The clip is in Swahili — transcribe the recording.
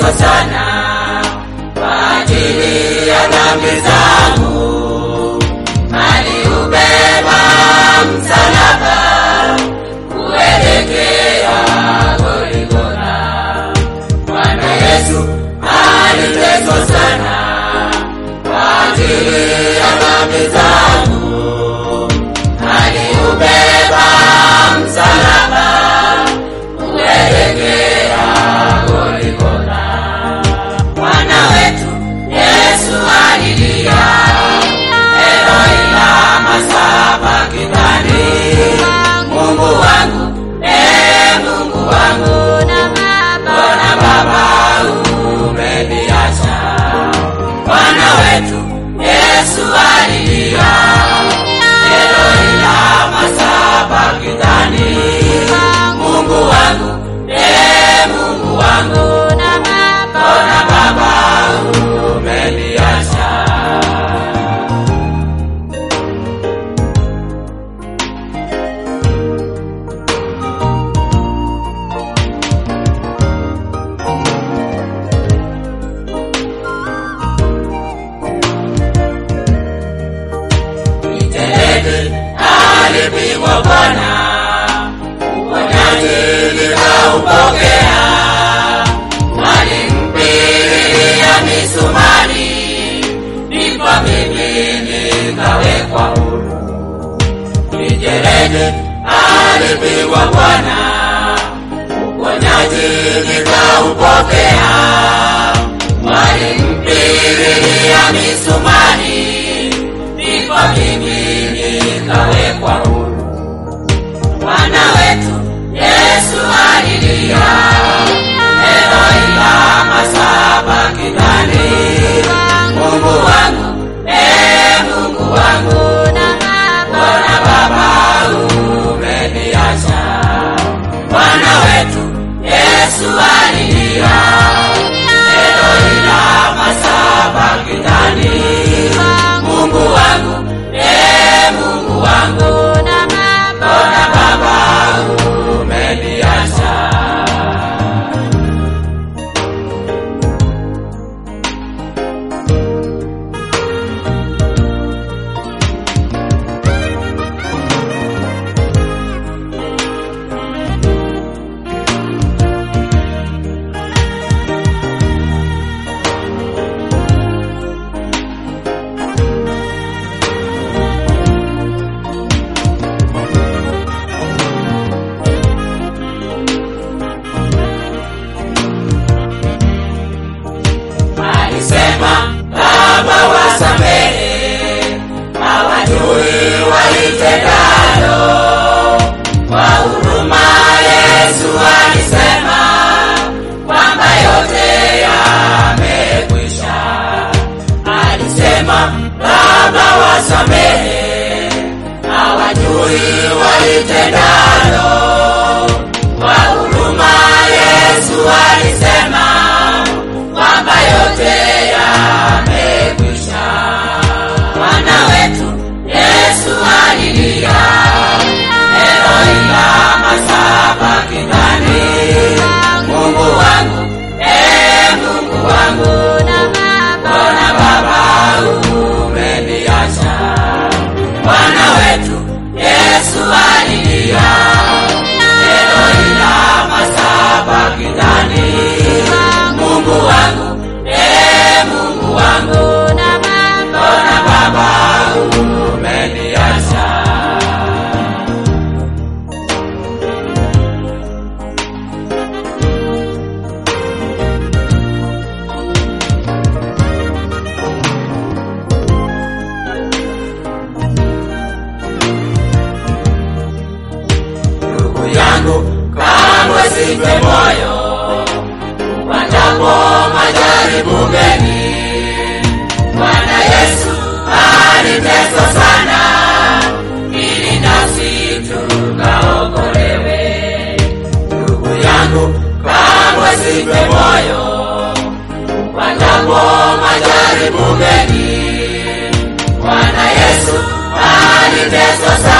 aliteswa sana kwa ajili ya dhambi zangu, aliubeba msalaba kuelekea Golgotha. Bwana Yesu aliteswa sana kwa ajili ya dhambi zangu, aliubeba msalaba kuelekea Golgotha. Bwana wetu Yesu alilia, Eloi lama sabakthani, Mungu wangu, Mungu wangu, mbona Baba umeniacha? Bwana wetu Yesu alilia, Eloi lama sabakthani, Mungu wangu, Mungu wangu, mbona Baba umeniacha? Miteledi alipigwa Bwana, uponyaji nikaupokea, walimpigia misumari, ndipo mimi nikawekwa huru. Miteledi alipigwa Bwana, uponyaji nikaupokea, walimpigia misumari, ndipo mimi nikawekwa huru. Bwana wetu Yesu alilia, Eloi lama sabakthani, Mungu wangu, Mungu wangu, mbona Baba umeniacha? Bwana wetu Yesu alilia, Eloi lama sabakthani, Mungu wangu, Mungu wangu, mbona Baba umeniacha? Alisema, Baba wasamehe, hawajui walitendalo. Kwa huruma Yesu alisema kwamba yote yamekwisha. Alisema, Baba wasamehe, hawajui walitendalo. Kwa huruma Yesu alisema kwamba yote yamekwisha. Bwana wetu Yesu alilia, Eloi lama sabakthani, Mungu wangu, Mungu wangu, mbona Baba umeniacha? Bwana wetu Yesu alilia, Eloi lama sabakthani, Mungu wangu, Mungu wangu, mbona Baba umeniacha? Ndugu yangu, kamwe usife moyo upandapo majaribu mengi. Bwana Yesu aliteswa sana ili nasi tukaokolewe. Ndugu yangu, kamwe usife moyo upandapo majaribu mengi. Bwana Yesu aliteswa sana